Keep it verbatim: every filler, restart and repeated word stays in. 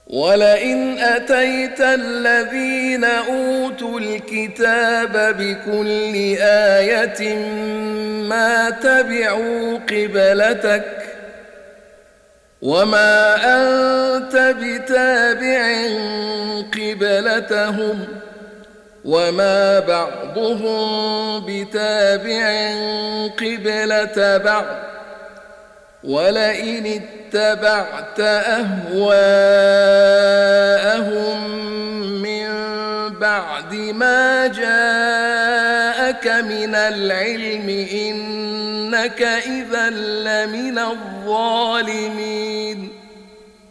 ولئن أتيت الذين أوتوا الكتاب بكل آية ما تبعوا قبلتك وما أنت بتابع قبلتهم وما بعضهم بتابع قبلة بعض ولئن اتبعت أهواءهم من بعد ما جاءك من العلم إنك إذا لمن الظالمين